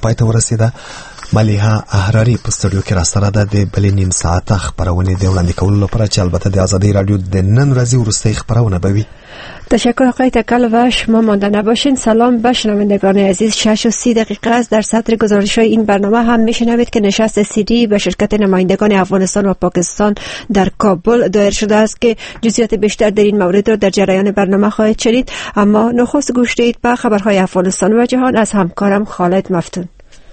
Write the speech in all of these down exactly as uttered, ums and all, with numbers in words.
پای ته ورسیده. ملیحه احراری په استودیو کې را سره ده د بلې نیم ساعته خپرونې د وړاندې کولو لپاره چې البته د آزادی رادیو د نن ورځې وروستۍ خپرونه به وي. تشکر آقای تکل و شما مانده نباشین. سلام به شنوندگان عزیز. شش و سی دقیقه است. در سطر گزارش های این برنامه هم میشنوید که نشست سیدی به شرکت نمایندگان افغانستان و پاکستان در کابل دایر شده است که جزئیات بیشتر در این مورد را در جریان برنامه خواهید شنید. اما نخست گوش دهید به خبرهای افغانستان و جهان از همکارم خالد مفتون.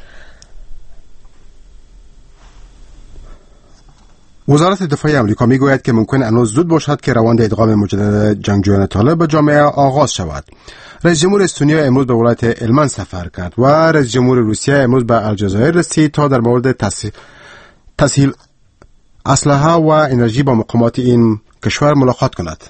وزارت دفاع آمریکا میگوید که ممکن هنوز زود باشد که روند ادغام مجدد جنگجویان طالب به جامعه آغاز شود. رئیس جمهور استونیا امروز به ولایت هلمند سفر کرد و رئیس جمهور روسیه امروز به الجزایر رسید تا در مورد تسهیل اسلحه و انرژی با مقامات این کشور ملاقات کند.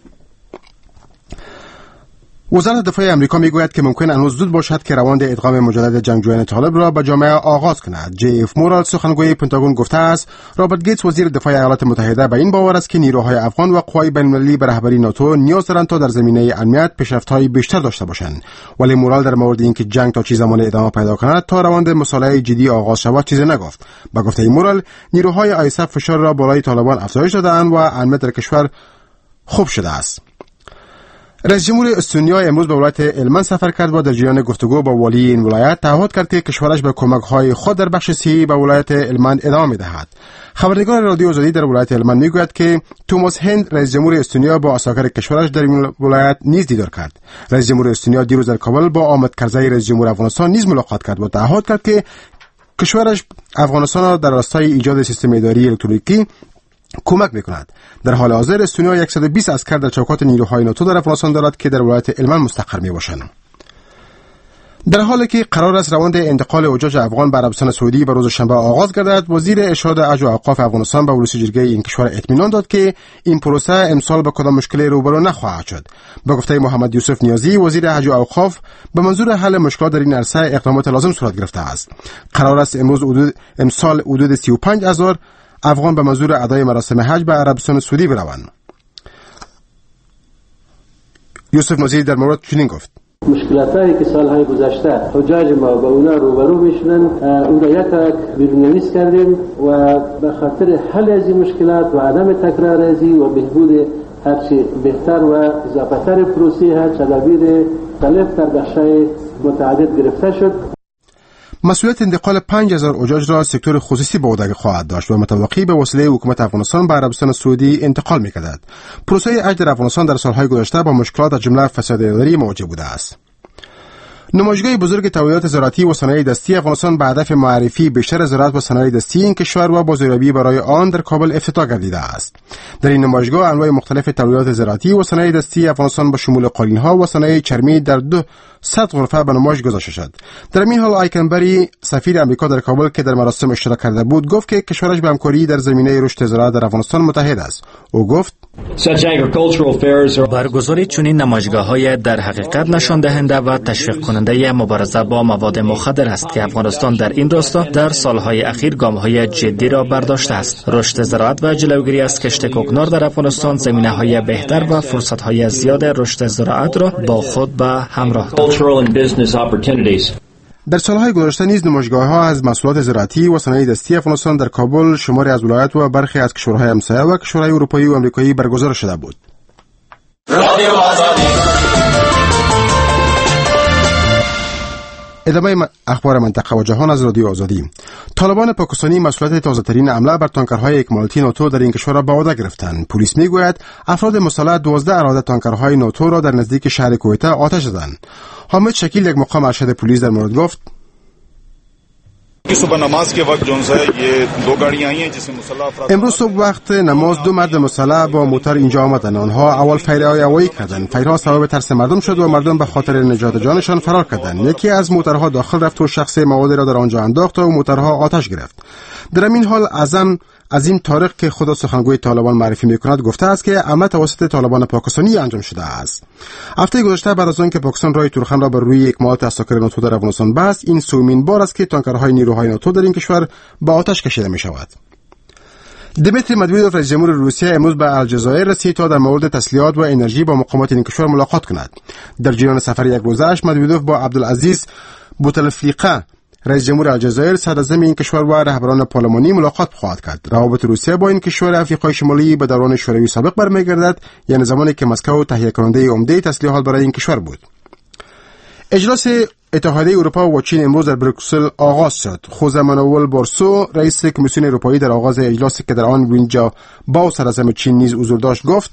وزارت دفاع آمریکا میگوید که ممکن هنوز زود باشد که روند ادغام مجدد جنگجویان طالب را به جامعه آغاز کند. جی اف مورال سخنگوی پنتاگون گفته است رابرت گیتس وزیر دفاع ایالات متحده به این باور است که نیروهای افغان و قوای بین‌المللی به رهبری ناتو نیاز دارند تا در زمینه امنیت پیشرفت‌های بیشتر داشته باشند. ولی مورال در مورد اینکه جنگ تا چه زمان ادامه پیدا کند تا روند مصالحه جدی آغاز شود چیزی نگفت. با گفته مورال نیروهای آیساف فشار را بالای طالبان افزایش داده‌اند و امنیت در کشور خوب شده است. رئیس جمهور استونیا امروز به ولایت هلمند سفر کرد و در جریان گفتگو با والی این ولایت تعهد کرد که کشورش به کمک‌های خود در بخش صحی به ولایت هلمند ادامه می‌دهد. خبرنگار رادیو آزادی در ولایت هلمند میگوید که توماس هند رئیس جمهور استونیا با اساکر کشورش در این ولایت نیز دیدار کرد. رئیس جمهور استونیا دیروز در کابل با آمد کرزی رئیس جمهور افغانستان نیز ملاقات کرد و تعهد کرد که کشورش افغانستان را در راستای ایجاد سیستم اداری الکترونیکی کمک میکند. در حال حاضر استونیا صد و بیست عسکر در چوکات نیروهای ناتو در افغانستان دارد که در ولایت هلمند مستقر میباشند. در حالی که قرار است روند انتقال حجاج افغان به عربستان سعودی به روز شنبه آغاز گردد، وزیر ارشاد حج و اوقاف افغانستان به ولسی جرگه این کشور اطمینان داد که این پروسه امسال با کدام مشکلی روبرو نخواهد شد. به گفته محمد یوسف نیازی وزیر حج و اوقاف، به منظور حل مشکلات در این عرصه اقدامات لازم صورت گرفته است. قرار است امروز حدود امسال حدود سی و پنج هزار افغان به منظور ادای مراسم حج به عربستان سعودی بروند. یوسف نظیری در مورد چنین گفت: مشکلاتی که سالهای گذشته حجاج ما با اونا روبرو میشنن اون را یک یک بیرون‌نویس کردیم و به خاطر حل از این مشکلات و عدم تکرار ازی و بهبود هرچی بهتر و اضافتر پروسه حج تدابیر مختلف در بخش‌های متعدد گرفته شد. مسئولیت انتقال پنج هزار حجاج را سکتور خصوصی به عهده خواهد داشت و متوقی به وسیله حکومت افغانستان به عربستان سعودی انتقال می‌کند. پروسه حج در افغانستان در سالهای گذشته با مشکلات از جمله فساد اداری مواجه بوده است. نمایشگاه بزرگ تولیدات زراعتی و صنایع دستی افغانستان به هدف معرفی بیشتر زراعت و صنایع دستی این کشور و بازاریابی برای آن در کابل افتتاح گردیده است. در این نمایشگاه انواع مختلف تولیدات زراعتی و صنایع دستی افغانستان با شمول قالین‌ها و صنایع چرمی در دو صد غرفه به نمایش گذاشته شد. در این حال آیکنبری سفیر امریکا در کابل که در مراسم اشتراک کرده بود گفت که کشورش به همکاری در زمینه رشد زراعت در افغانستان متحد است. او گفت: برگزاری چنین نمایشگاه‌های در حقیقت نشان دهنده و تشویق کننده مبارزه با مواد مخدر است که افغانستان در این راستا در سالهای اخیر گام‌های جدی را برداشته است. رشد زراعت و جلوگیری از کشت کوکنار در افغانستان زمینه‌های بهتر و فرصت‌های زیاد رشد زراعت را با خود به همراه دارد. در سالهای گذشته نیز نمایشگاه‌ها از محصولات زراعتی و صنایع دستی افغانستان در کابل، شماری از ولایات و برخی از کشورهای همسایه و کشورهای اروپایی و آمریکایی برگزار شده بود. رادیو آزادی. ادامه اخبار منطقه و جهان از رادیو آزادی. طالبان پاکستانی مسئولیت تازه‌ترین حمله بر تانکرهای اکمالاتی ناتو در این کشور را به عهده گرفتند. پلیس میگوید افراد مسلح دوازده اراده تانکرهای ناتو را در نزدیک شهر کویته آتش زدند. حامد شکیل یک مقام ارشد پلیس در مورد گفت: امروز صبح وقت نماز دو مرد مسلح با موتور اینجا آمدند. آنها اول فیرهای هوایی کردند. فیرها سبب ترس مردم شد و مردم به خاطر نجات جانشان فرار کردند. یکی از موتورها داخل رفت و شخص موادی را در آنجا انداخت و موتورها آتش گرفت. در این حال اعظم عظیم طارق که خود سخنگوی طالبان معرفی میکند گفته است که عمل توسط طالبان پاکستانی انجام شده است. هفته گذشته بعد از آنکه پاکستان راه تورخم را بر روی اکمالات اساکر ناتو در افغانستان بست، این سومین بار است که تانکرهای نیروهای ناتو در این کشور به آتش کشیده می شود. دمیتری مدویدوف رئیس جمهور روسیه امروز به الجزایر رسید تا در مورد تسلیحات و انرژی با مقامات این کشور ملاقات کند. در جریان سفر یک روزه‌اش مدویدوف با عبدالعزیز بوتلفلیقه رئیس جمهور الجزایر صدراعظم این کشور و رهبران پارلمانی ملاقات خواهد کرد. روابط روسیه با این کشور افریقای شمالی به دوران شوروی سابق برمیگردد، یعنی زمانی که مسکو تهیه کننده عمده تسلیحات برای این کشور بود. اجلاس اتحادیه اروپا و چین امروز در بروکسل آغاز شد. خوزه مانوئل بارسو رئیس کمیسیون اروپایی در آغاز اجلاس که در آن وینجا با صدراعظم چین نیز حضور داشت گفت: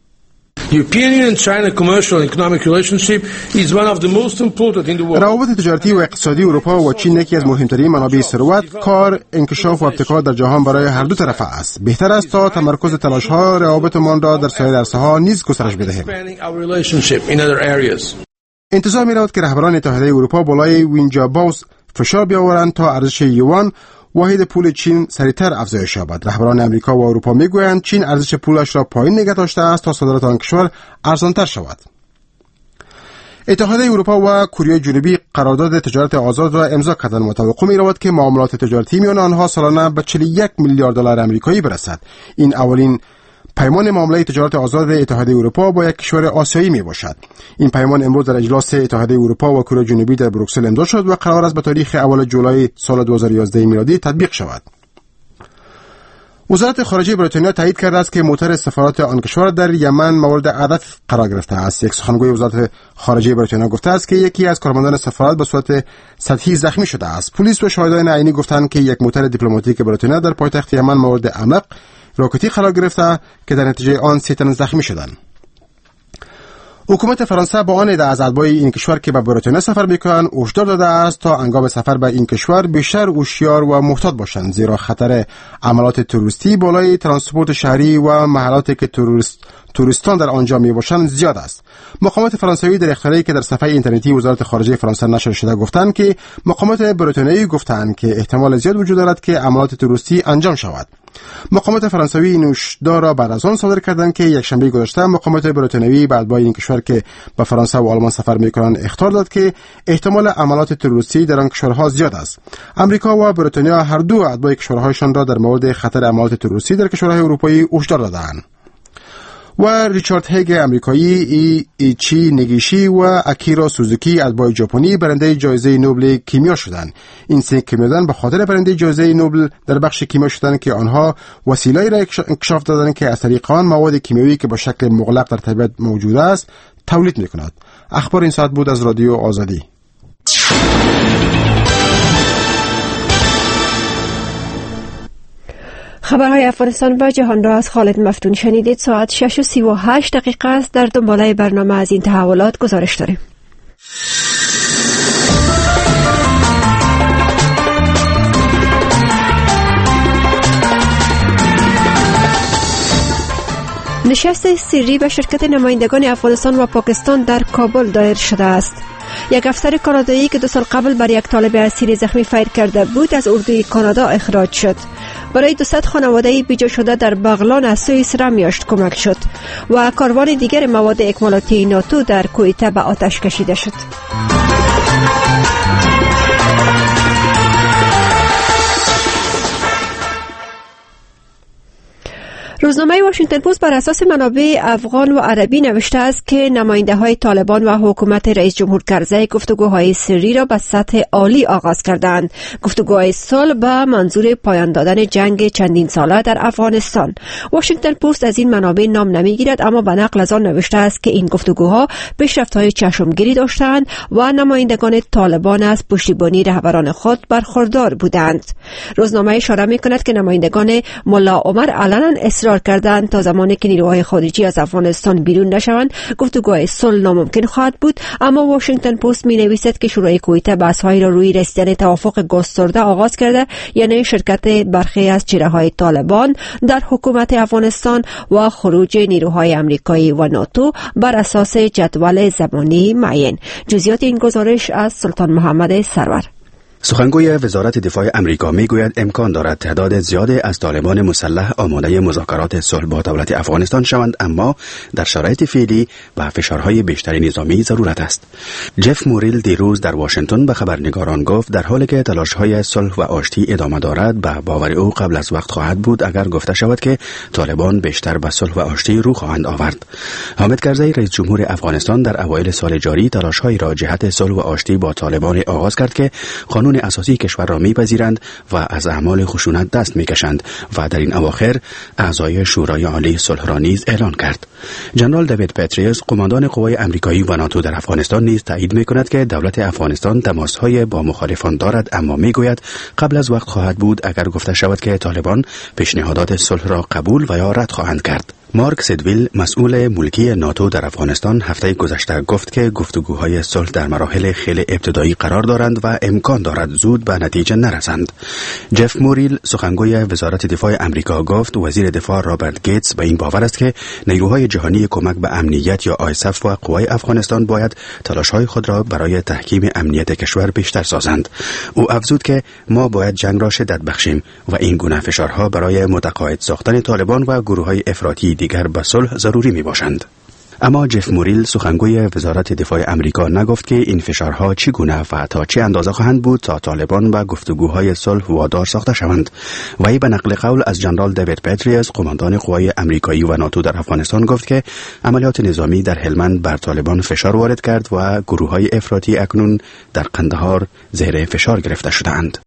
روابط تجارتی و اقتصادی اروپا و چین یکی از مهمترین منابع ثروت، کار، انکشاف و ابتکار در جهان برای هر دو طرفه است. بهتر است تا تمرکز تلاش‌ها روابطمان را در سایر عرصه‌ها نیز گسترش بدهیم. انتظار می‌رود که رهبران اتحادیه اروپا بالای وینجا باوس فشار بیاورند تا ارزش یوان واحد پول چین سریعتر افزایش یابد. رهبران امریکا و اروپا میگویند چین ارزش پولش را پایین نگه داشته است تا صادرات آن کشور ارزان‌تر شود. اتحادیه اروپا و کره جنوبی قرارداد تجارت آزاد را امضا کردند. متوقع می‌رود که معاملات تجارتی میان آنها سالانه به چهل و یک میلیارد دلار آمریکایی برسد. این اولین پیمان معامله تجارت آزاد اتحادیه اروپا با یک کشور آسیایی می باشد. این پیمان امروز در اجلاس اتحادیه اروپا و کره جنوبی در بروکسل امضا شد و قرار است به تاریخ اول جولای سال دو هزار و یازده میلادی تطبیق شود. وزارت خارجه بریتانیا تایید کرده است که موتور سفارت آن کشور در یمن مورد هدف قرار گرفته است. یک سخنگوی وزارت خارجه بریتانیا گفته است که یکی از کارمندان سفارت به صورت سطحی زخمی شده است. پلیس و شاهدان عینی گفتند که یک موتور دیپلماتیک بریتانیا در پایتخت یمن مورد عمق راکتی قرار گرفته که در نتیجه آن سه تن زخمی شدند. حکومت فرانسه با آن ادعا از اتباع این کشور که به بریتانیا سفر می‌کنند هشدار داده است تا هنگام سفر به این کشور بیشتر هوشیار و محتاط باشند، زیرا خطر عملات تروریستی بالای ترانسپورت شهری و محلاتی که توریست توریستان در آنجا میباشند زیاد است. مقامات فرانسوی در اختراعی که در صفحه اینترنتی وزارت خارجه فرانسه نشر شده گفتند که مقامات بریتانیایی گفتند که احتمال زیاد وجود دارد که عملات تروریستی انجام شود. مقامات فرانسوی این هشدار را بعد از آن صادر کردند که یک شنبه گذشته مقامات بریتانیایی به اتباع این کشور که به فرانسه و آلمان سفر میکنند اخطار داد که احتمال عملات تروریستی در آن کشورها زیاد است. آمریکا و بریتانیا هر دو اتباع کشورهایشان را در مورد خطر عملات تروریستی در کشورهای اروپایی هشدار دادند. و ریچارد هیگ امریکایی، ای ایچی نگیشی و اکیرا سوزوکی اتباع ژاپنی برنده جایزه نوبل کیمیا شدند. این سه کیمیادان به خاطر برنده جایزه نوبل در بخش کیمیا شدند که آنها وسیله‌ای را اکتشاف دادند که از طریق آن مواد کیمیایی که به شکل مغلق در طبیعت موجود است تولید می‌کند. اخبار این ساعت بود از رادیو آزادی. خبرهای افغانستان و جهان را از خالد مفتون شنیدید. ساعت شش و سی و هشت دقیقه است. در دنباله برنامه از این تحولات گزارش داریم. نشست سری به شرکت نمایندگان افغانستان و پاکستان در کابل دایر شده است. یک افسر کانادایی که دو سال قبل بر یک طالب اسیری زخمی فیر کرده بود از اردوی کانادا اخراج شد. برای دوصد خانواده بیجا شده در بغلان از سوئیس رمیاشت کمک شد و کاروان دیگر مواد اکمالاتی ناتو در کویته به آتش کشیده شد. روزنامه واشنگتن پست بر اساس منابع افغان و عربی نوشته است که نماینده های طالبان و حکومت رئیس جمهور کرزی گفتگوهای سری را به سطح عالی آغاز کردند. گفتگوهای صلح به منظور پایان دادن جنگ چندین ساله در افغانستان. واشنگتن پست از این منابع نام نمیگیرد، اما به نقل از آن نوشته است که این گفتگوها پیشرفت‌های چشمگیری داشتند و نمایندگان طالبان از پشتیبانی رهبران خود برخوردار بودند. روزنامه اشاره می‌کند که نمایندگان ملا عمر علنا اصرار کردند تا زمانی که نیروهای خارجی از افغانستان بیرون نشوند گفتگوهای صلح ناممکن خواهد بود. اما واشنگتن پست می نویسد که شورای کویته بحث‌هایی را روی رسیدن توافق گسترده آغاز کرده، یعنی شرکت برخی از چهره‌های طالبان در حکومت افغانستان و خروج نیروهای آمریکایی و ناتو بر اساس جدول زمانی معین. جزئیات این گزارش از سلطان محمد سرور. سخنگوی وزارت دفاع امریکا میگوید امکان دارد تعداد زیادی از طالبان مسلح آماده مذاکرات صلح با دولت افغانستان شوند، اما در شرایط فعلی و فشارهای بیشتر نظامی ضرورت است. جف موریل دیروز در واشنگتن به خبرنگاران گفت در حالی که تلاش‌های صلح و آشتی ادامه دارد، به باور او قبل از وقت خواهد بود اگر گفته شود که طالبان بیشتر به صلح و آشتی رو خواهند آورد. حامد کرزی رئیس جمهور افغانستان در اوایل سال جاری تلاش‌هایی را جهت صلح و آشتی با طالبان آغاز کرد که قانون قانون اساسی کشور را میپذیرند و از اعمال خشونت دست میکشند و در این اواخر اعضای شورای عالی صلح را نیز اعلان کرد. جنرال دیوید پتریوس قماندان قوای آمریکایی و ناتو در افغانستان نیز تایید میکند که دولت افغانستان تماسهای با مخالفان دارد، اما میگوید قبل از وقت خواهد بود اگر گفته شود که طالبان پیشنهادات صلح را قبول و یا رد خواهند کرد. مارک سیدویل مسئول ملکی ناتو در افغانستان هفته گذشته گفت که گفتگوهای صلح در مراحل خیلی ابتدایی قرار دارند و امکان دارد زود به نتیجه نرسند. جف موریل سخنگوی وزارت دفاع آمریکا گفت وزیر دفاع رابرت گیتس به این باور است که نیروهای جهانی کمک به امنیت یا آی اس اف و قوای افغانستان باید تلاش‌های خود را برای تحکیم امنیت کشور بیشتر سازند. او افزود که ما باید جنگ را شدت بخشیم و این گونه فشارها برای متقاعد ساختن طالبان و گروه‌های افراطی دیگر به صلح ضروری می باشند. اما جف موریل سخنگوی وزارت دفاع آمریکا نگفت که این فشارها چگونه و تا چه اندازه خواهند بود تا طالبان به گفتگوهای صلح وادار ساخته شوند. وی به نقل قول از جنرال دیوید پتریوس قماندان قوای آمریکایی و ناتو در افغانستان گفت که عملیات نظامی در هلمند بر طالبان فشار وارد کرد و گروههای افراطی اکنون در قندهار زیر فشار گرفته شده‌اند.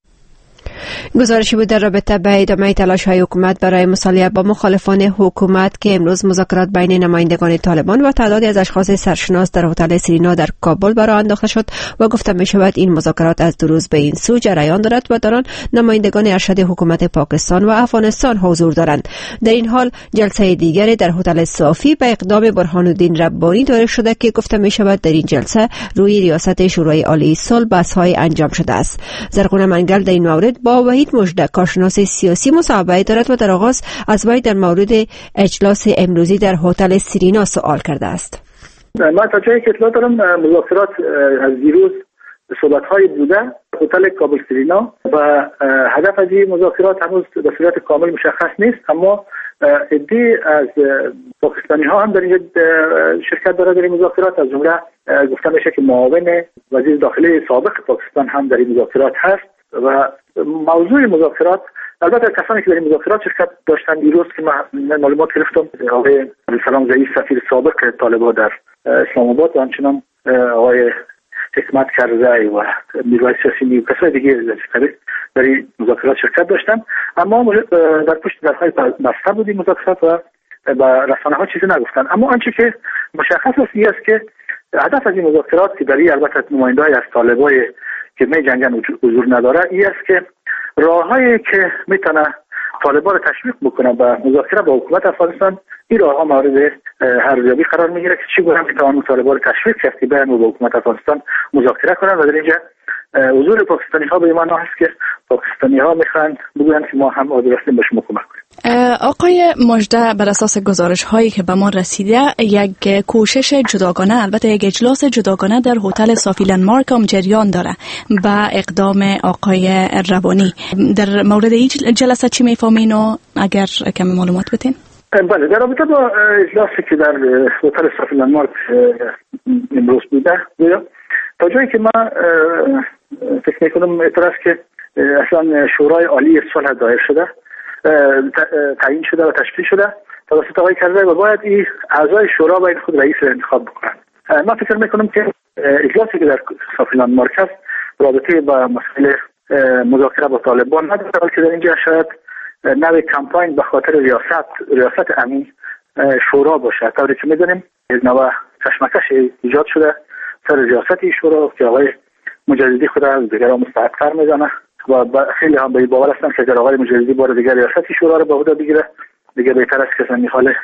گزارشی بود در رابطه به ادامه تلاش‌های حکومت برای مصالحه با مخالفان حکومت که امروز مذاکرات بین نمایندگان طالبان و تعدادی از اشخاص سرشناس در هتل سرینا در کابل برآ انداخته شد و گفته می شود این مذاکرات از دو روز به این سو جریان دارد و در آن نمایندگان ارشد حکومت پاکستان و افغانستان حضور دارند. در این حال جلسه دیگری در هتل صافی به اقدام برهان الدین ربانی دایر شده که گفته می شود در این جلسه روی ریاست شورای عالی صلح بحث‌های انجام شده است. زرغون منگل در این مورد با وحید مژده کارشناس سیاسی مصاحبه دارد و در آغاز از وی در مورد اجلاس امروزی در هتل سرینا سوال کرده است. من تا جایی که اطلاع دارم مذاکرات از دیروز صحبت‌های بوده هتل کابل سرینا و هدف از این مذاکرات هنوز به صورت کامل مشخص نیست، اما عده‌ای از پاکستانی ها هم در این شرکت داره در این مذاکرات. از جمله گفته میشه که معاون وزیر داخلی سابق پاکستان هم در این مذاکرات هست و موضوع مذاکرات البته کسانی که در این مذاکرات شرکت داشتن دیروز که من معلومات گرفتم آقای عبدالسلام زئی سفیر سابق طالبان در اسلام آباد و همچنان آقای حکمت کرزی و میرواز یاسینی و کسای دیگه در این مذاکرات شرکت داشتن، اما در پشت درهای بسته بود این مذاکرات و با رسانه ها چیزی نگفتن. اما آنچه که مشخص است این است که هدف از این مذاکرات که در این البته نماینده‌ای از طالبای که می جنگن حضور نداره این است که راههایی که میتونه طالبان رو تشویق بکنه به مذاکره با حکومت افغانستان، این راهها مورد ارزیابی قرار میگیره که چگونه میتوان طالبان رو تشویق کرد که بیان با حکومت افغانستان مذاکره کنن و در اینجا حضور پاکستانی ها به ایمان هست که پاکستانی ها میخوان بگویند که ما هم حاضر هستیم به شما کمک کنیم. آقای مژده، بر اساس گزارش هایی که به ما رسیده یک کوشش جداگانه، البته یک اجلاس جداگانه در هتل صافی لندمارک هم جریان داره با اقدام آقای ربانی. در مورد این جلسه چی میفهمین و اگر کمی معلومات بدین؟ بله، در رابطه با اجلاسی که در هتل صافی لندمارک امروز بوده، تا جایی که من فکر میکنم اعتراض که اصلا شورای عالی صلح دایر شده، تعیین شده و تشکیل شده توسط آقای کرزی و باید این اعضای شورا باید خود رئیس را انتخاب بکنن. من فکر میکنم که اجلاسی که در صافی لندمارک است رابطه با مسئله مذاکره با طالبان نداره، بلکه در اینجا شاید نوع کمپاین به خاطر ریاست ریاست امین شورا باشه. طوری که میدونیم نوع کشمکش ایجاد شده سر ریاست شورا که آقای مجددی خود از دیگران مستحق‌تر میزنه و خیلی هم به باور هستن که اگر آقای مجددی بار دیگر ریاست شورا رو به عهده بگیره دیگه بهتر است که این حال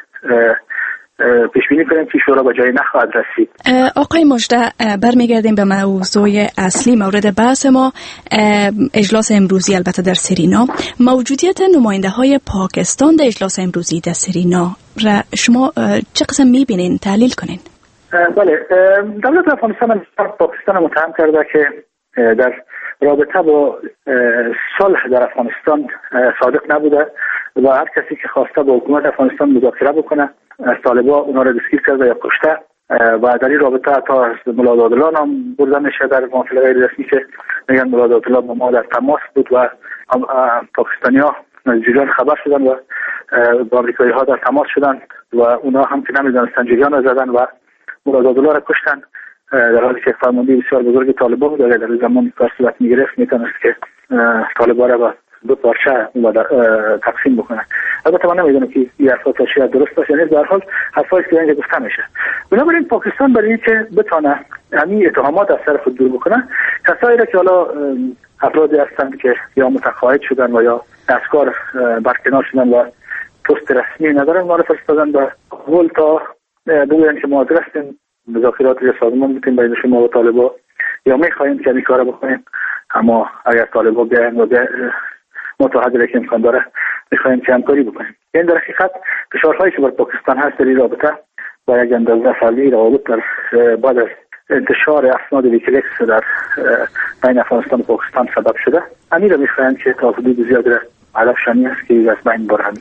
پیش بینی کنیم که شورا به جایی نخواهد رسید. آقای مژده، برمیگردیم به موضوع اصلی مورد بحث ما، اجلاس امروزی البته در سرینا. موجودیت نماینده های پاکستان در اجلاس امروزی در سرینا را شما چه قسم میبینین؟ تحلیل کنین. بله، دولت افغانستان پاکستان متهم کرده که در رابطه با صلح در افغانستان صادق نبوده و هر کسی که خواسته با حکومت افغانستان مذاکره بکنه از طالبان اونا را دستگیر کرده یا کشته و در این رابطه تا از ملا دادالان هم برده میشه در محافل غیر رسمی که میگن ملا دادالان با ما در تماس بود و پاکستانی ها جریان خبر شدن و با امریکایی ها در تماس شدن و اونا هم که نمیدونستن جریان را زدن و ملا دادالان را کشتن. در حالی که فرمانده بسیار بزرگ طالبان بود، اگر در زمان کار صورت میگرفت میتونست که طالبان را با دو پارچه تقسیم بکنه. البته من نمیدونم که این حرفا تا شاید درست باشه، یعنی در حال حرفایی که اینجا گفته میشه. بنابراین پاکستان برای اینکه بتونه همین اتهامات از سر خود دور بکنه، کسایی را که حالا افرادی هستند که یا متقاعد شدن و یا از کار برکنار شدن و پست رسمی ندارن، معرفی فرستادن به کابل تا بگویند که ما درستیم مذاکرات یا سازمان بودیم بین شما و طالبان یا میخواهیم که این کار بکنیم، اما اگر طالبان بیاین و متحد را که امکان داره میخواهیم که همکاری بکنیم. این در حقیقت فشارهایی که بر پاکستان هست در این رابطه با یک اندازه فعلی روابط در بعد از انتشار اسناد ویکیلیکس در بین افغانستان و پاکستان سبب شده، همین را میخواهیم که تا حدود زیادی هدف شنی است که از بین برند.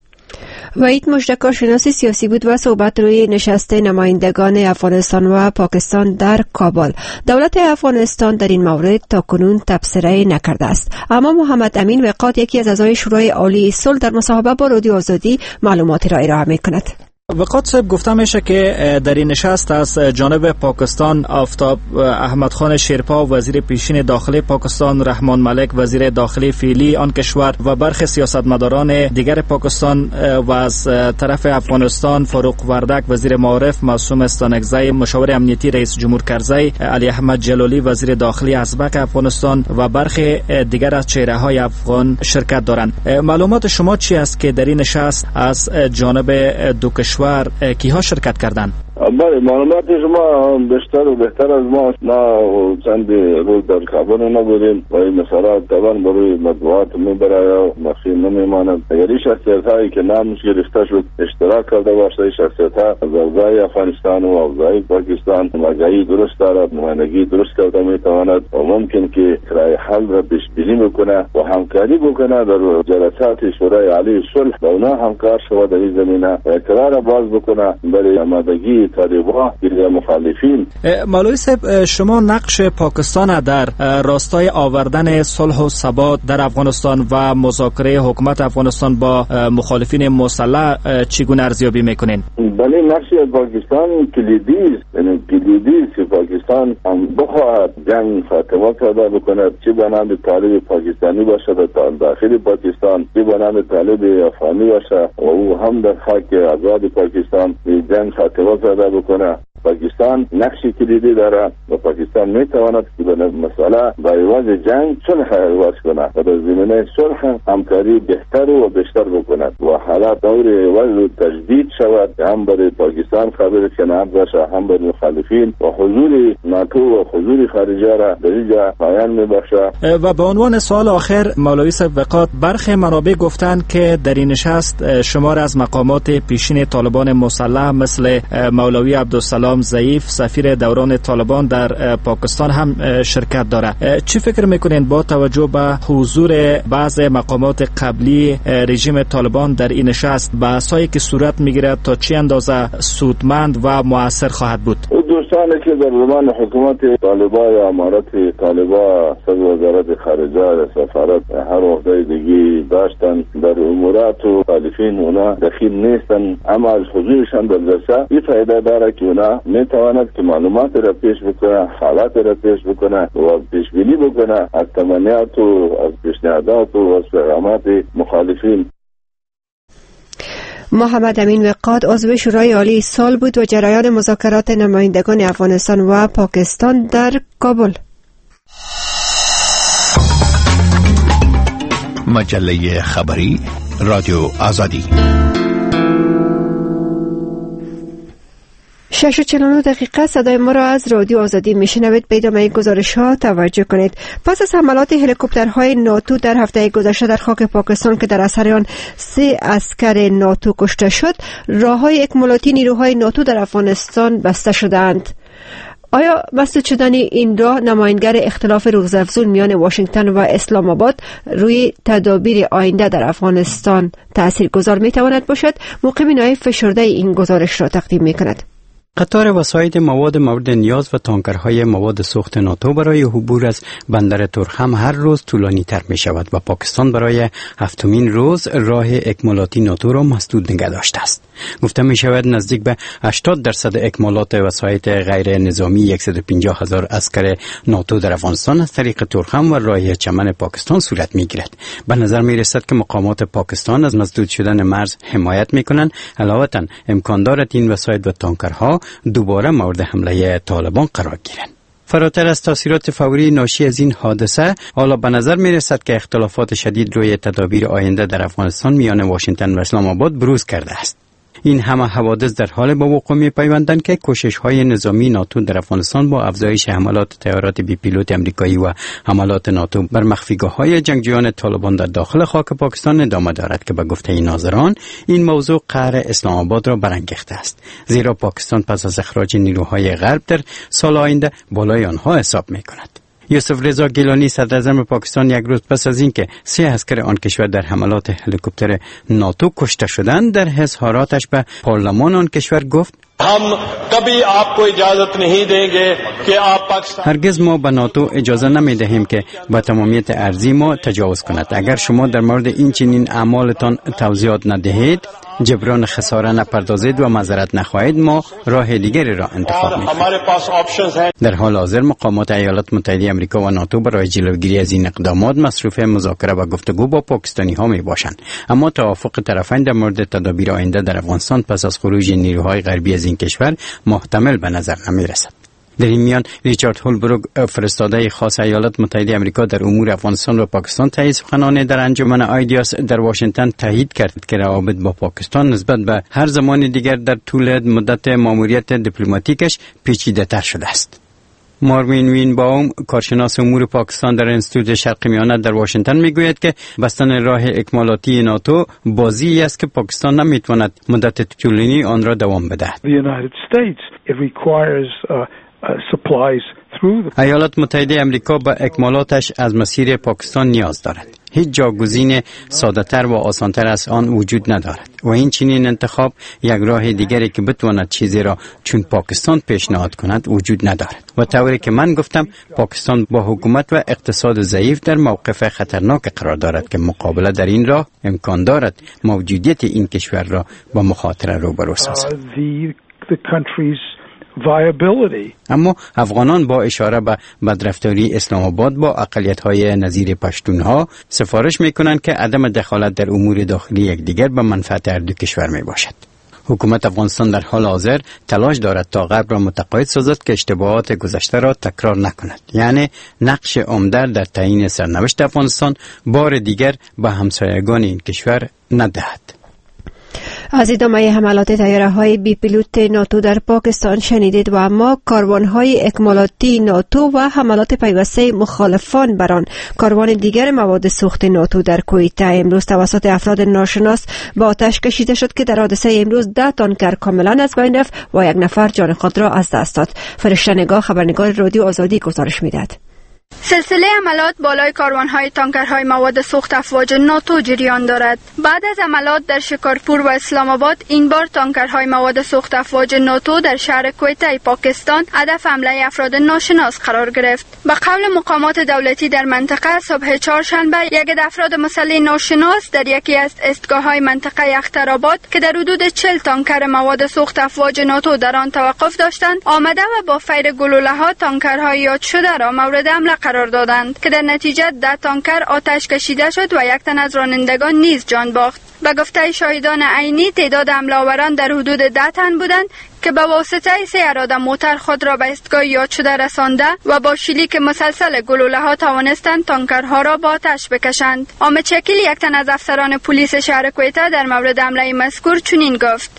وحید مژده کارشناس سیاسی بود و صحبت روی نشست نمایندگان افغانستان و پاکستان در کابل. دولت افغانستان در این مورد تاکنون تبصره نکرده است، اما محمد امین وقاد، یکی از اعضای شورای عالی صلح، در مصاحبه با رادیو آزادی معلوماتی را ارائه می‌کند. وقاد صاحب گفته میشه که در این نشست از جانب پاکستان آفتاب احمد خان شیرپا وزیر پیشین داخلی پاکستان، رحمان ملک وزیر داخلی فعلی آن کشور و برخی سیاستمداران دیگر پاکستان و از طرف افغانستان فاروق وردک وزیر معارف، معصوم استانکزی مشاور امنیتی رئیس جمهور کرزی، علی احمد جلالی وزیر داخلی ازبک افغانستان و برخی دیگر از چهره‌های افغان شرکت دارند. معلومات شما چی است که در این نشست از جانب دو کشور کیها شرکت کردند؟ بله، معلومات شما بیشتر و بهتر از ما. ما چند روز در کابل نبودیم و این مسئله طبعا برای مطبوعات میبره و مخفی نمیماند. اگر این شخصیت هایی که نامش گرفته شد اشتراک کرده باشه، این شخصیت ها از اوضاع افغانستان و اوضاع پاکستان مگایی درست دارد، نمایندگی درست کرده میتواند و ممکن که رای حل را پیش بینی بکنه و همکاری بکنه در جلسات شورای عالی صلح با اونا همکار شود در این زمینه و اقرار باز بکنه برای آمادگی طالبان یا مخالفین. مولوی صاحب، شما نقش پاکستان در راستای آوردن صلح و ثبات در افغانستان و مذاکره حکومت افغانستان با مخالفین مسلح چگونه ارزیابی میکنین؟ بله، نقش پاکستان کلیدی است. یعنی کلیدی است که پاکستان هم بخواهد جنگ خاتمه پیدا بکند، چه به نام طالب پاکستانی باشد در داخل پاکستان، چه به نام طالب افغانی باشد و او هم در خاک آزاد پاکستان جنگ خاتمه پیدا بکنه. پاکستان نقشی کلیدی داره و پاکستان میتواند که به مسئله با عوض جنگ صلح عوض کنه و در زمینه صلح همکاری بهتر و بیشتر بکند و حالات دور عوض و تجدید شود، هم برای پاکستان خبر کنار باشه، هم برای مخالفین و حضور ناتو و حضور خارجه را در اینجا پایان میبخشه. و به عنوان سوال آخر، مولوی صاحب وقاد، برخی منابع گفتند که در این نشست شمار از مقامات پیشین طالبان مسلح مثل مولوی عبدالسلام ضعیف سفیر دوران طالبان در پاکستان هم شرکت داره. چی فکر میکنین با توجه به حضور بعض مقامات قبلی رژیم طالبان در این نشست، بحثایی که صورت میگیره تا چه اندازه سودمند و مؤثر خواهد بود؟ دوستانی که در زمان حکومت طالبان یا امارت طالبان سر وزارت خارجه سفارت هر عهده دیگه داشتن، در امورات و مخالفین اونا دخیل نیستن، اما از حضورشان در جلسه این فایده داره که اونا میتواند که معلومات را پیش بکنه، حالات را پیش بکنه و پیش بینی بکنه از تمنیات و از پیشنهادات و از پیغامات مخالفین. محمد امین وقاد عضو شورای عالی صلح بود و جریان مذاکرات نمایندگان افغانستان و پاکستان در کابل. مجله خبری رادیو آزادی. شش و چهل و نه دقیقه صدای ما را از رادیو آزادی میشنوید. به ادامه گزارش ها توجه کنید. پس از حملات هلیکوپترهای ناتو در هفته گذشته در خاک پاکستان که در اثر آن سه عسکر ناتو کشته شد، راههای اکمالاتی نیروهای ناتو در افغانستان بسته شدند. آیا مسدود شدن این راه نمایانگر اختلاف روزافزون میان واشنگتن و اسلام آباد روی تدابیر آینده در افغانستان تاثیرگذار میتواند باشد؟ مقیمین های فشرده این گزارش را تقدیم میکند. قطار وسایط مواد مورد نیاز و تانکرهای مواد سوخت ناتو برای عبور از بندر تورخم هر روز طولانی تر می شود و پاکستان برای هفتمین روز راه اکمالاتی ناتو را مسدود نگه داشته است. گفته می شود نزدیک به هشتاد درصد اکمالات وسایط غیر نظامی صد و پنجاه هزار عسکر ناتو در افغانستان از طریق تورخم و راه چمن پاکستان صورت می گیرد. به نظر می رسد که مقامات پاکستان از مسدود شدن مرز حمایت می کنند. علاوه امکان دارد این وسایط و تانکرها دوباره مورد حمله طالبان قرار گیرند. فراتر از تاثیرات فوری ناشی از این حادثه، حالا به نظر می رسد که اختلافات شدید روی تدابیر آینده در افغانستان میان واشنگتن و اسلام آباد بروز کرده است. این همه حوادث در حال به وقوع می پیوندند که کوشش‌های نظامی ناتو در افغانستان با افزایش حملات طیارات بی پیلوت امریکایی و حملات ناتو بر مخفیگاه‌های جنگجویان طالبان در داخل خاک پاکستان ادامه دارد که به گفته ناظران این موضوع قهر اسلام آباد را برانگیخته است، زیرا پاکستان پس از اخراج نیروهای غرب در سال آینده بالای آنها حساب می‌کند. یوسف رضا گیلانی صدراعظم پاکستان یک روز پس از اینکه سه عسکر آن کشور در حملات هلیکوپتر ناتو کشته شدند در اظهاراتش به پارلمان آن کشور گفت हम कभी आपको इजाजत नहीं देंगे कि आप पाकिस्तान هرگز ما به ناتو اجازه نمی دهیم که با تمامیت ارضی ما تجاوز کند. اگر شما در مورد این چنین اعمالتان توضیحات ندهید، جبران خساره نپردازید و معذرت نخواهید، ما راه دیگری را انتخاب می‌کنیم. در حال حاضر مقامات ایالات متحده آمریکا و ناتو برای جلوگیری از این اقدامات مصروف مذاکره و گفتگو با پاکستانی ها می باشند، اما توافق طرفین در مورد تدابیر آینده در افغانستان پس از خروج نیروهای غربی از این کشور محتمل به نظر نمی رسد. در این میان ریچارد هولبروک، فرستاده خاص ایالات متحده آمریکا در امور افغانستان و پاکستان، طی سخنان در انجمن آیدیاس در واشنگتن تایید کرد که روابط با پاکستان نسبت به هر زمان دیگر در طول مدت ماموریت دیپلماتیکش پیچیده‌تر شده است. ماروین وینباوم، کارشناس امور پاکستان در انستیتوت شرق میانه در واشنگتن، میگوید که بستن راه اکمالاتی ناتو بازی است که پاکستان نمیتواند مدت طولانی آن را دوام بدهد. ایالات متحده آمریکا به اکمالاتش از مسیر پاکستان نیاز دارد. هیچ جاگزین ساده‌تر و آسان‌تر از آن وجود ندارد و این چنین انتخاب یک راه دیگری که بتواند چیزی را چون پاکستان پیشنهاد کند وجود ندارد و طوری که من گفتم پاکستان با حکومت و اقتصاد ضعیف در موقف خطرناک قرار دارد که مقابله در این راه امکان دارد موجودیت این کشور را با مخاطره روبرو سازد. viability. اما افغانان با اشاره به بدرفتاری اسلام آباد با اقلیت‌های نظیر پشتونها سفارش می‌کنند که عدم دخالت در امور داخلی یکدیگر به منفعت هر دو کشور میباشد. حکومت افغانستان در حال حاضر تلاش دارد تا غرب را متقاعد سازد که اشتباهات گذشته را تکرار نکند، یعنی نقش عمده در تعیین سرنوشت افغانستان بار دیگر به همسایگان این کشور ندهد. از ادامه حملات طیاره‌های بی پیلوت ناتو در پاکستان شنیدید و اما کاروان‌های اکمالاتی ناتو و حملات پیوسته مخالفان بر آن. کاروان دیگر مواد سوخت ناتو در کویته امروز توسط افراد ناشناس با آتش کشیده شد که در حادثه امروز ده تانکر کاملا از بین رفت و یک نفر جان خود را از دست داد. فرشته نگاه، خبرنگار رادیو آزادی، گزارش می‌دهد. سلسله حملات بالای کاروان‌های تانکرهای مواد سوخت افواج ناتو جریان دارد. بعد از حملات در شکارپور و اسلام آباد، این بار تانکرهای مواد سوخت افواج ناتو در شهر کویته پاکستان هدف حمله افراد ناشناس قرار گرفت. به قول مقامات دولتی در منطقه، صبح چهارشنبه یک عده افراد مسلح ناشناس در یکی از ایستگاه‌های منطقه اخترآباد که در حدود چهل تانکر مواد سوخت افواج ناتو در آن توقف داشتند، آمده و با فیر گلوله‌ها تانکرهای یاد شده را مورد حمله قرار دادند که در نتیجه ده تانکر آتش کشیده شد و یک تن از رانندگان نیز جان باخت. به گفته شاهدان عینی، تعداد حمله آوران در حدود ده تن بودند که به واسطه سه اراده موتر خود را به ایستگاه یاد شده رسانده و با شلیک مسلسل گلوله ها توانستند تانکرها را با آتش بکشند. حامد شکیل، یک تن از افسران پلیس شهر کویته، در مورد حمله مذکور چنین گفت: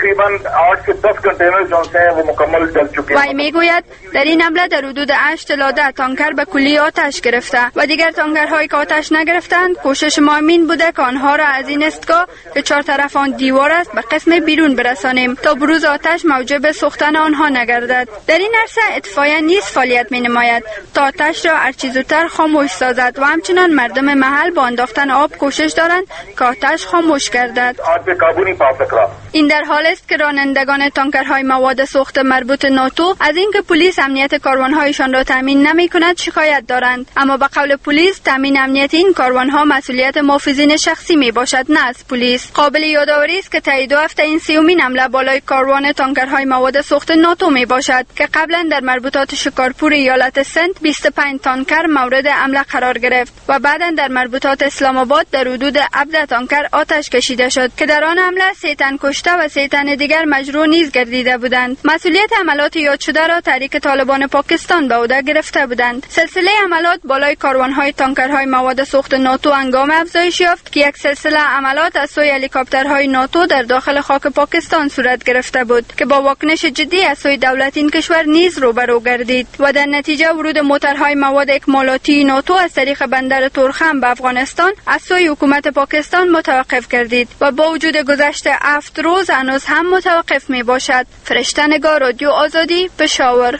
وی میگوید در این حمله در حدود هشت الی ده تانکر به کلی آتش گرفته و دیگر تانکرهایی که آتش نگرفتند کوشش ما این بوده که آنها را از این ایستگاه که چهار طرف آن دیوار است به قسم بیرون برسانیم تا بروز آتش موجب سوختن آنها نگردد. در این عرصه اطفایه نیز فعالیت می نماید تا آتش را هرچی زودتر خاموش سازد و همچنان مردم محل با انداختن آب کوشش دارند که آتش خاموش گردد. این در حال است که رانندگان تانکرهای مواد سوخت مربوط ناتو از اینکه پلیس امنیت کاروانهایشان را تامین نمی کند شکایت دارند، اما به قول پلیس تامین امنیت این کاروانها مسئولیت محافظین شخصی می باشد، نه از پلیس. قابل یادآوری است که طی دو هفته این سیومین حمله بالای کاروان تانکرهای مواد سوخت ناتو می باشد که قبلا در مربوطات شکارپور ایالت سند بیست و پنج تانکر مورد حمله قرار گرفت و بعدا در مربوطات اسلام آباد در حدود هفده تانکر آتش کشیده شد که در آن حمله سه تن کشته و سه تن دیگر مجروح نیز گردیده بودند. مسئولیت عملیات یاد شده را تحریک طالبان پاکستان به عهده گرفته بودند. سلسله عملیات بالای کاروانهای تانکرهای مواد سوخت ناتو هنگام افزایش یافت که یک سلسله عملیات از سوی هلیکوپترهای ناتو در داخل خاک پاکستان صورت گرفته بود که با واکنش جدی از سوی دولت این کشور نیز روبرو گردید و در نتیجه ورود موترهای مواد اکمالاتی ناتو از طریق بندر تورخم به افغانستان از سوی حکومت پاکستان متوقف گردید و با وجود گذشت هفت روز هنوز هم متوقف می باشد. فرشته نگار، رادیو آزادی، پشاور.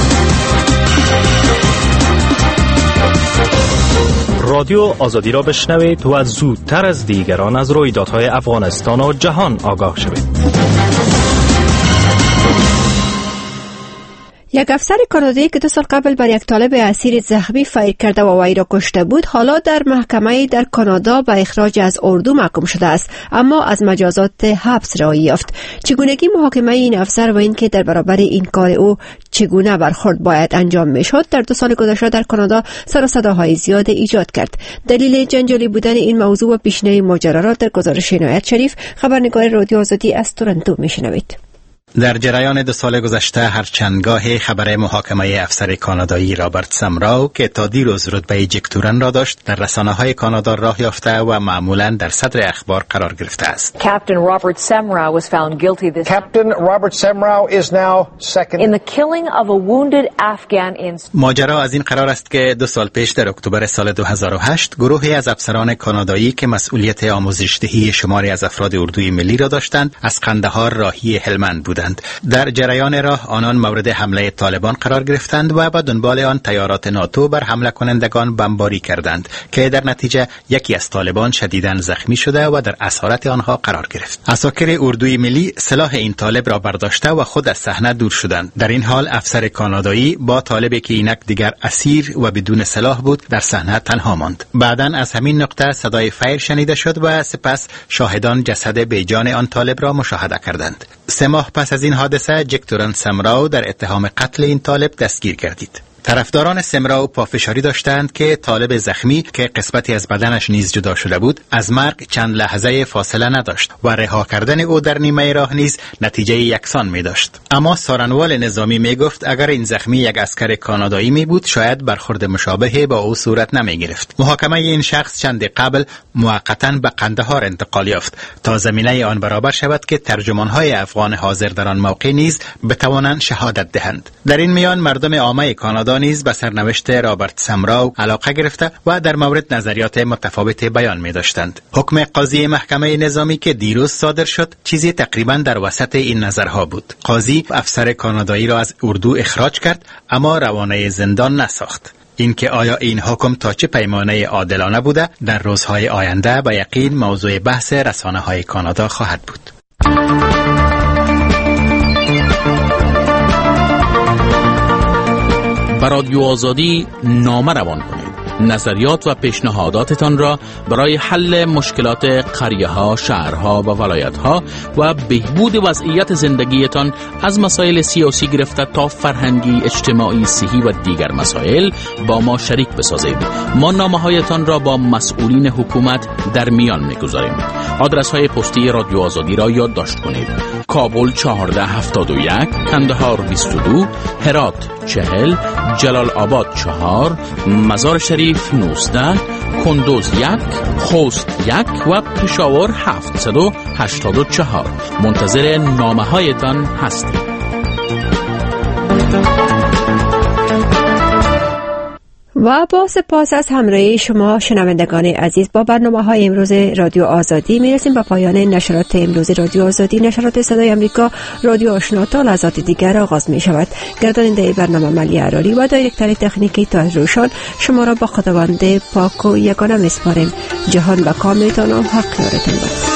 رادیو آزادی را بشنوید و زودتر از دیگران از رویدادهای افغانستان و جهان آگاه شوید. یک افسر کانادایی که دو سال قبل بر یک طالب اسیر زخمی فایر کرده و وی را کشته بود حالا در محکمه در کانادا به اخراج از اردو محکوم شده است، اما از مجازات حبس رهایی یافت. چگونگی محاکمه این افسر و اینکه در برابر این کار او چگونه برخورد باید انجام میشد در دو سال گذشته در کانادا سر و صداهای زیاد ایجاد کرد. دلیل جنجالی بودن این موضوع و پیشینه ماجرا را در گزارش عنایت شریف، خبرنگار رادیو آزادی از تورنتو میشنوید. در جریان دو سال گذشته هر چندگاه خبر محاکمه افسر کانادایی رابرت سمراو که تا دیروز رتبه جکتورن را داشت در رسانه‌های کانادا راه یافته و معمولاً در صدر اخبار قرار گرفته است. Captain Robert Semrau was found guilty this Captain Robert Semrau is now second in the killing of a wounded Afghan in ماجرا از این قرار است که دو سال پیش در اکتبر سال دو هزار و هشت گروهی از افسران کانادایی که مسئولیت آموزش‌دهی شماری از افراد اردوی ملی را داشتند از قندهار راهی هلمند بودند. در جریان راه آنان مورد حمله طالبان قرار گرفتند و به دنبال آن تیارات ناتو بر حمله کنندگان بمباری کردند که در نتیجه یکی از طالبان شدیداً زخمی شده و در اسارت آنها قرار گرفت. عساکر اردوی ملی سلاح این طالب را برداشته و خود از صحنه دور شدند. در این حال افسر کانادایی با طالبی که اینک دیگر اسیر و بدون سلاح بود در صحنه تنها ماند. بعداً از همین نقطه صدای فایر شنیده شد و سپس شاهدان جسد بیجان آن طالب را مشاهده کردند. سه ماه پس از این حادثه جکتورن سمراو در اتهام قتل این طالب دستگیر گردید. طرفداران سمراو پافشاری داشتند که طالب زخمی که قسمتی از بدنش نیز جدا شده بود از مرگ چند لحظه فاصله نداشت و رها کردن او در نیمه راه نیز نتیجه یکسان می داشت. اما سارنوال نظامی می گفت اگر این زخمی یک عسکر کانادایی می بود شاید برخورد مشابه با او صورت نمی گرفت. محاکمه این شخص چند قبل موقتا به قندهار انتقال یافت تا زمینه آن برابر شود که ترجمان‌های افغان حاضر در آن موقع نیز بتوانند شهادت دهند. در این میان مردم عامه کانادا نیز به سرنوشت رابرت سمراو علاقه گرفته و در مورد نظریات متفاوت بیان می داشتند. حکم قاضی محکمه نظامی که دیروز صادر شد چیزی تقریبا در وسط این نظرها بود. قاضی افسر کانادایی را از اردو اخراج کرد اما روانه زندان نساخت. اینکه آیا این حکم تا چه پیمانه عادلانه بوده در روزهای آینده به یقین موضوع بحث رسانه‌های کانادا خواهد بود. بر رادیو آزادی نامه روان کنید. نظریات و پیشنهاداتتان را برای حل مشکلات قریه‌ها، شهرها و ولایت‌ها و بهبود وضعیت زندگیتان از مسائل سیاسی گرفته تا فرهنگی، اجتماعی، صحی و دیگر مسائل با ما شریک بسازید. ما نامه‌هایتان را با مسئولین حکومت در میان می‌گذاریم. آدرس‌های پستی رادیو آزادی را یادداشت کنید. کابل چهارده هفتاد و یک، کندهار بیست و دو، هرات چهل، جلال آباد چهار، مزار شریف نوزده، کندوز یک، خوست یک و پشاور هفتصد و هشتاد و چهار. منتظر نامه هایتان هستیم. و با سپاس از همراهی شما شنوندگان عزیز با برنامه های امروز رادیو آزادی میرسیم به پایان نشرات امروز رادیو آزادی. نشرات صدای امریکا رادیو آشنا تا لحظات دیگر آغاز می شود. گرداننده برنامه ملی عراری و دایرکتر تکنیکی طاهر روشان شما را با خداوند پاک و یگانه میسپاریم. جهان و کاملتان و حق یارتان باد.